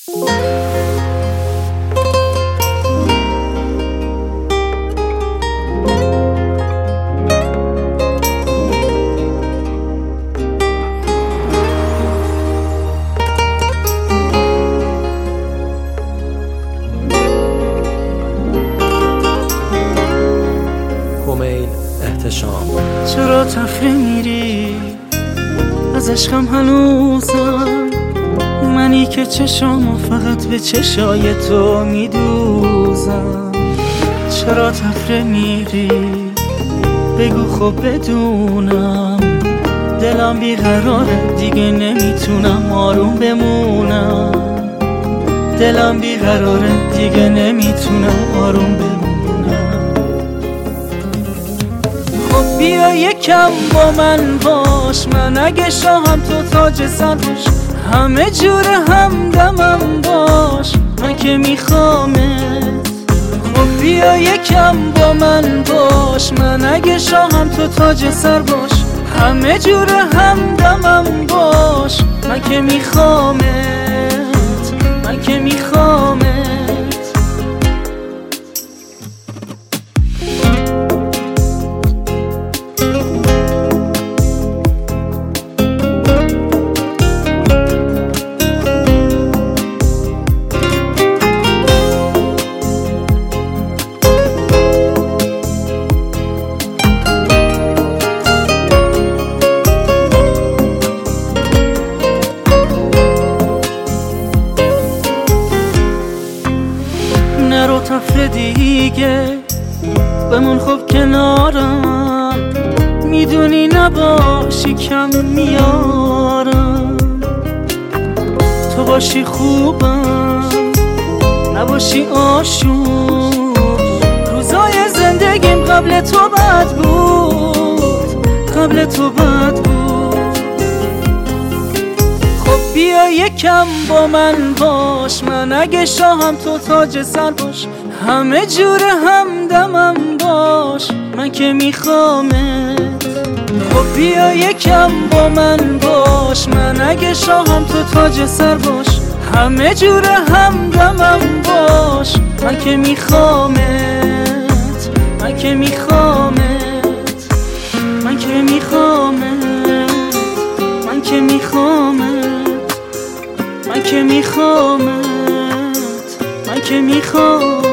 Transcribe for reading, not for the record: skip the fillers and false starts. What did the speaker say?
چرا تفره میری از عشقم هنوزم، منی که چشامو فقط به چشای تو میدوزم. چرا تفره میری بگو خب بدونم، دلم بیقراره دیگه نمیتونم آروم بمونم. دلم بیقراره دیگه نمیتونم آروم بمونم. خب بیا یکم با من باش، من اگه شاهم تو تاج سر باش، همه جور همدمم باش، من که میخوامت. خب بیا یکم با من باش، من اگه شاهم تو تاج سر باش، همه جور همدمم باش، من که میخوامت، من که میخوامت. نرو تفره دیگه بمون خوب کنارم، میدونی نباشی کم میارم. تو باشی خوبم نباشی آشوب، روزای زندگیم قبل تو بد بود، قبل تو بد بود. بیا یکم با من باش، من اگه شاهم تو تاج سر باش، همه جور همدمم باش، من که میخوامت. خب بیا یکم با من باش، من اگه شاهم تو تاج سر باش، همه جور همدمم باش، من که میخوامت، من که میخوامت، من که میخوامت، من که میخوامت، من که میخوامت، من که میخوام.